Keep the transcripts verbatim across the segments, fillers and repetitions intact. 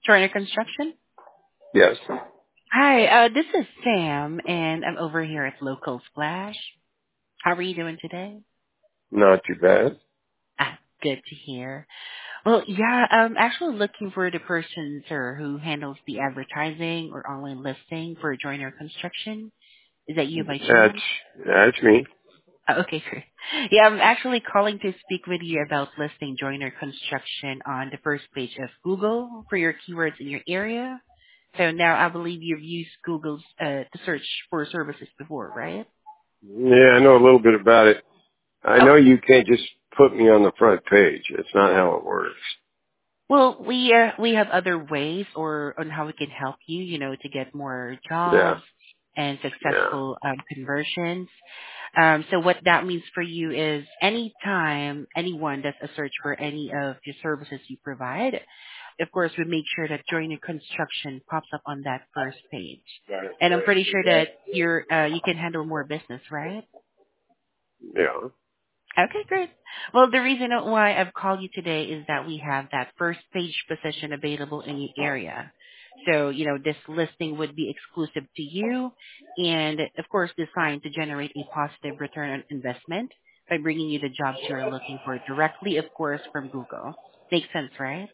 Joiner Construction. Yes. Hi, uh, this is Sam, and I'm over here at Local Splash. How are you doing today? Not too bad. Ah, good to hear. Well, yeah, I'm actually looking for the person, sir, who handles the advertising or online listing for Joiner Construction. Is that you by That's chance? that's me. Oh, okay, great. Yeah, I'm actually calling to speak with you about listing joiner construction on the first page of Google for your keywords in your area. So now I believe you've used Google's uh, to search for services before, right? Yeah, I know a little bit about it. I Oh, know you can't just put me on the front page. It's not how it works. well, we uh, we have other ways or on how we can help you, you know, to get more Yeah. jobs and Yeah. successful um, conversions. Um, so what that means for you is anytime anyone does a search for any of the services you provide, of course, we make sure that during the construction pops up on that first page. And I'm pretty sure that you're uh, you can handle more business, right? Yeah. Okay, great. Well, the reason why I've called you today is that we have that first page position available in your area. So, you know, this listing would be exclusive to you and, of course, designed to generate a positive return on investment by bringing you the jobs you're looking for directly, of course, from Google. Makes sense, right?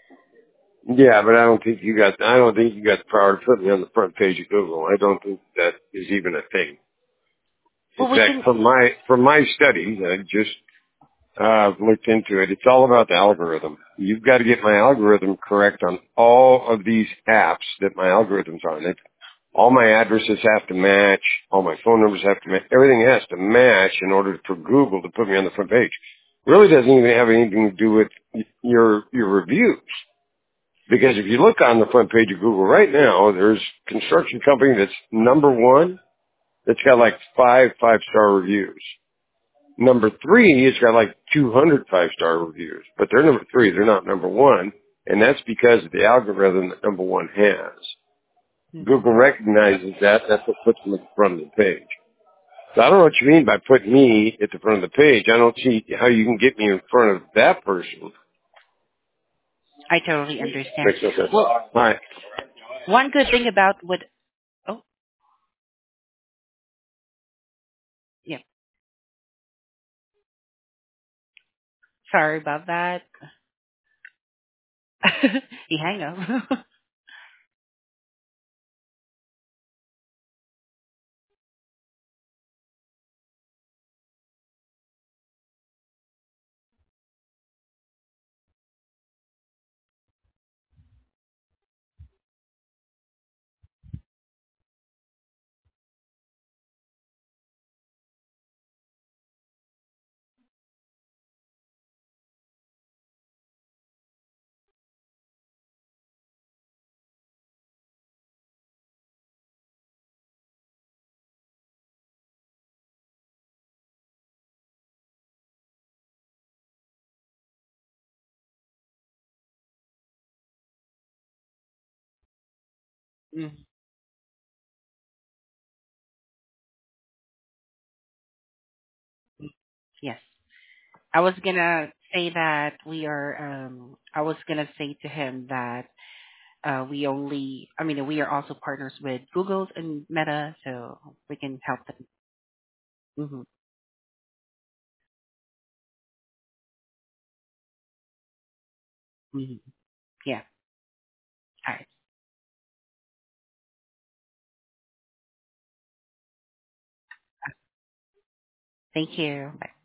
Yeah, but I don't think you got I don't think you got the power to put me on the front page of Google. I don't think that is even a thing. In Well, we fact, can. from my from my studies, I just uh looked into it. It's all about the algorithm. You've got to get my algorithm correct on all of these apps that my algorithm's on. It all my addresses have to match. All my phone numbers have to match. Everything has to match in order for Google to put me on the front page. Really doesn't even have anything to do with your your reviews. Because if you look on the front page of Google right now, there's a construction company that's number one that's got like five five-star reviews. Number three, it's got like two hundred five-star reviews. But they're number three. They're not number one. And that's because of the algorithm that number one has. Mhm. Google recognizes that. That's what puts them at the front of the page. So I don't know what you mean by putting me at the front of the page. I don't see how you can get me in front of that person. I totally understand. Makes no sense. Well, All right. one good thing about what. Oh, yeah. Sorry about that. you hang up. Mm, yes. I was gonna say that we are. Um, I was gonna say to him that uh, we only. I mean, we are also partners with Google and Meta, so we can help them. Hmm. Hmm. Yeah. All right. Thank you. Bye.